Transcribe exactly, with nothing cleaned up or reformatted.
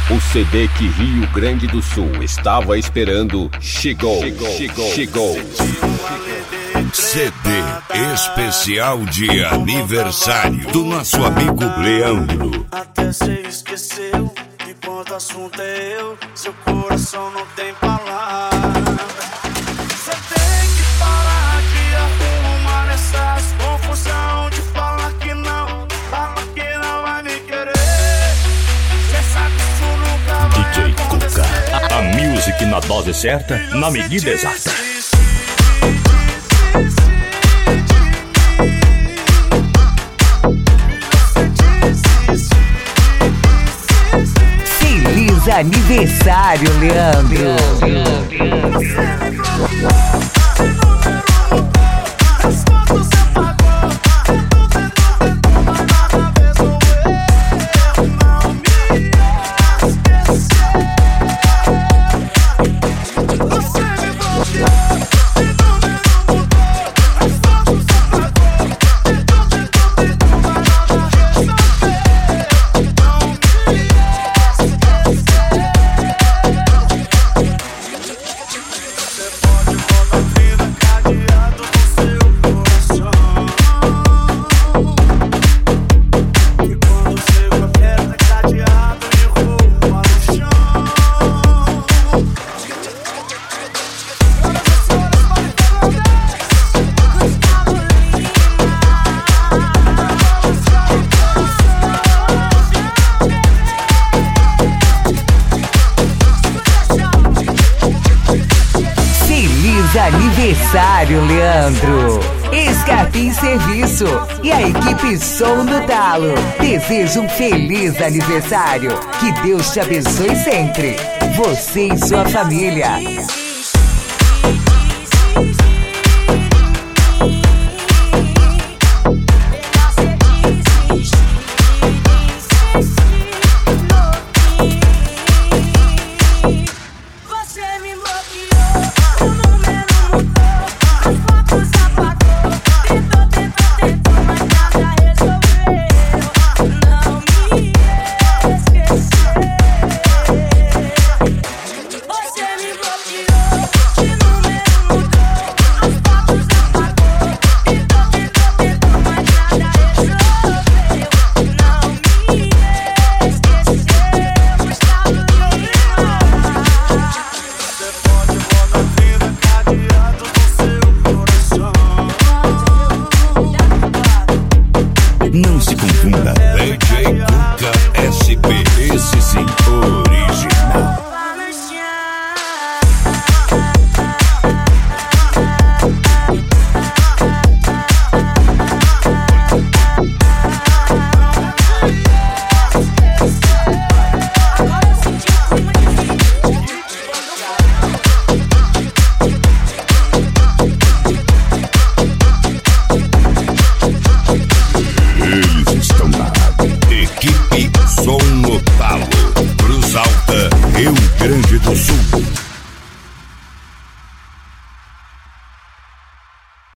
O C D que Rio Grande do Sul estava esperando chegou, chegou, chegou, chegou. C D especial de aniversário do nosso amigo Leandro. Até cê esqueceu que quando o assunto é eu, seu coração não tem palavra. Cê tem que parar de arrumar essas confusão, de falar que não, fala que não vai me querer. Cê sabe que isso nunca vai D J acontecer. Cuca, a music na dose certa, na medida exata. Feliz aniversário, Leandro. Aniversário, Leandro. Escarpim Serviço e a equipe Som do Talo deseja um feliz aniversário. Que Deus te abençoe sempre. Você e sua família. Não se confunda, D J Cuca S P, esse sim, original. Eles estão na equipe